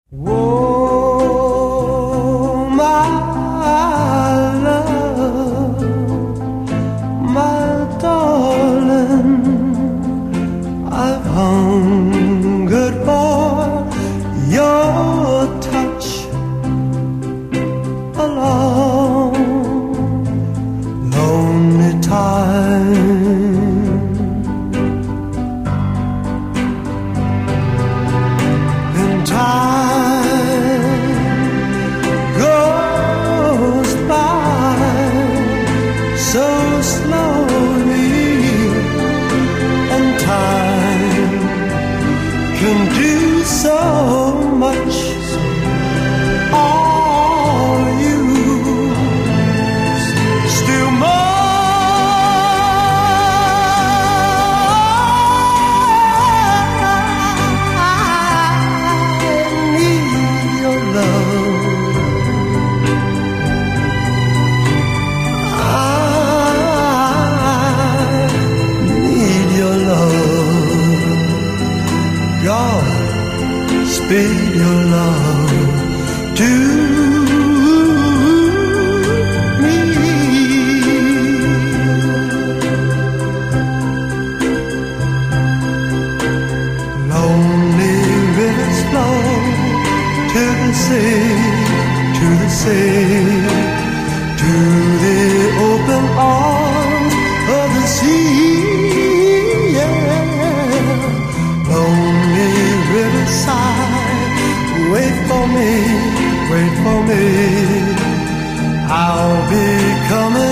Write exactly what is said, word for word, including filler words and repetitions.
Oh, my love, my darling, I've hungered for your touch a long, lonely time. In time goes by so slowly, and time can do so much. Are you still mine? I need your love. I need your love. God, speed your love to me. Lonely rivers flow to the sea, to the sea, to the open arms of the sea. Yeah. Lonely riverside, wait for me, wait for me. I'll be coming.